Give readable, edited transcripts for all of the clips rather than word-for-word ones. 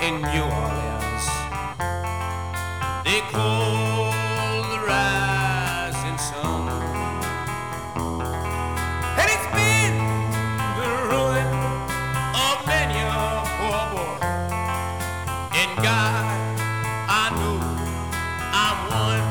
in New Orleans. They call the rising sun, and it's been the ruin of many a poor boy. And God, I know I'm one.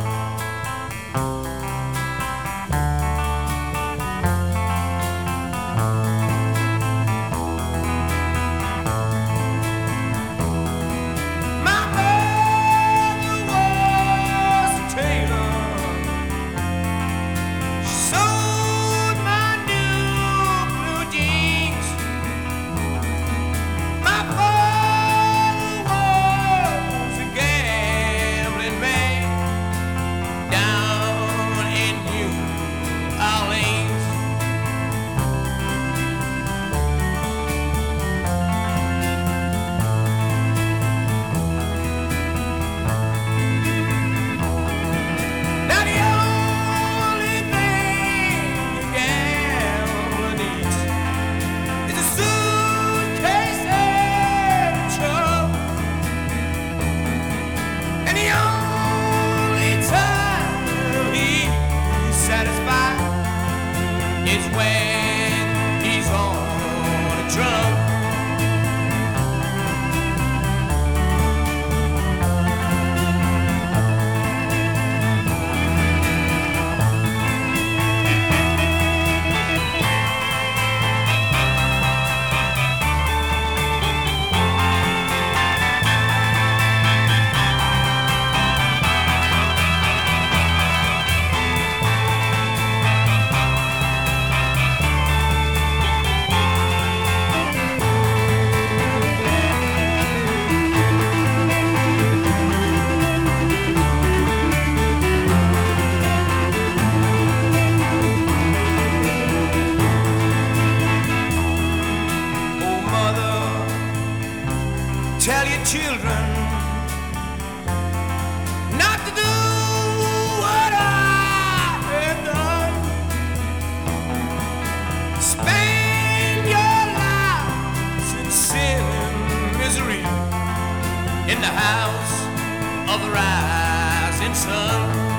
It's when he's on a drum. Tell your children not to do what I have done. Spend your lives in sin and misery in the house of the rising sun.